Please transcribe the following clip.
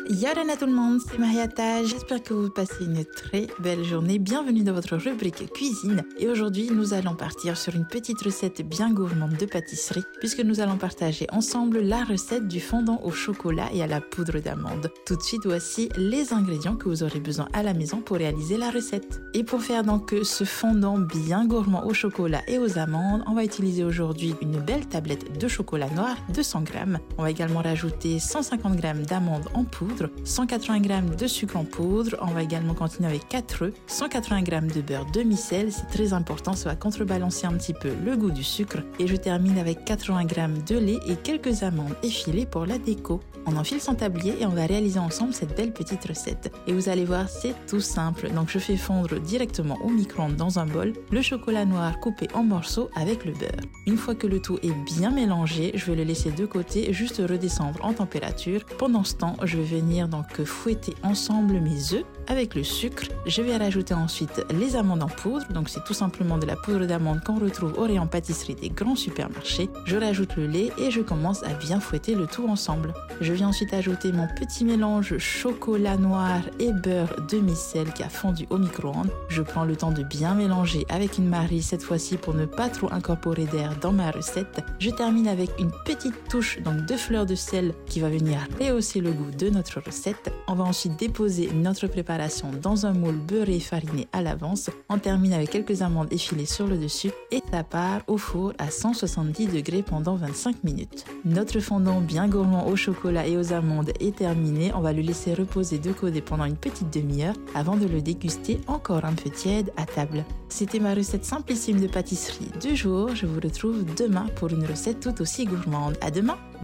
Yorana tout le monde, c'est Mariata, j'espère que vous passez une très belle journée. Bienvenue dans votre rubrique cuisine. Et aujourd'hui, nous allons partir sur une petite recette bien gourmande de pâtisserie puisque nous allons partager ensemble la recette du fondant au chocolat et à la poudre d'amande. Tout de suite, voici les ingrédients que vous aurez besoin à la maison pour réaliser la recette. Et pour faire donc ce fondant bien gourmand au chocolat et aux amandes, on va utiliser aujourd'hui une belle tablette de chocolat noir de 100 g. On va également rajouter 150 g d'amandes en poudre, 180 g de sucre en poudre. On va également continuer avec 4 œufs, 180 g de beurre demi-sel, c'est très important, ça va contrebalancer un petit peu le goût du sucre. Et je termine avec 80 g de lait et quelques amandes effilées pour la déco. On enfile son tablier et on va réaliser ensemble cette belle petite recette. Et vous allez voir, c'est tout simple. Donc je fais fondre directement au micro-ondes dans un bol le chocolat noir coupé en morceaux avec le beurre. Une fois que le tout est bien mélangé, je vais le laisser de côté, juste redescendre en température. Pendant ce temps, je vais venir donc fouetter ensemble mes œufs avec le sucre. Je vais rajouter ensuite les amandes en poudre. Donc c'est tout simplement de la poudre d'amande qu'on retrouve au rayon pâtisserie des grands supermarchés. Je rajoute le lait et je commence à bien fouetter le tout ensemble. Je viens ensuite ajouter mon petit mélange chocolat noir et beurre demi-sel qui a fondu au micro-ondes. Je prends le temps de bien mélanger avec une marie cette fois-ci pour ne pas trop incorporer d'air dans ma recette. Je termine avec une petite touche donc de fleur de sel qui va venir rehausser le goût de notre recette. On va ensuite déposer notre préparation dans un moule beurré et fariné à l'avance. On termine avec quelques amandes effilées sur le dessus et ça part au four à 170 degrés pendant 25 minutes. Notre fondant bien gourmand au chocolat et aux amandes est terminé. On va le laisser reposer de côté pendant une petite demi-heure avant de le déguster encore un peu tiède à table. C'était ma recette simplissime de pâtisserie du jour. Je vous retrouve demain pour une recette tout aussi gourmande. À demain!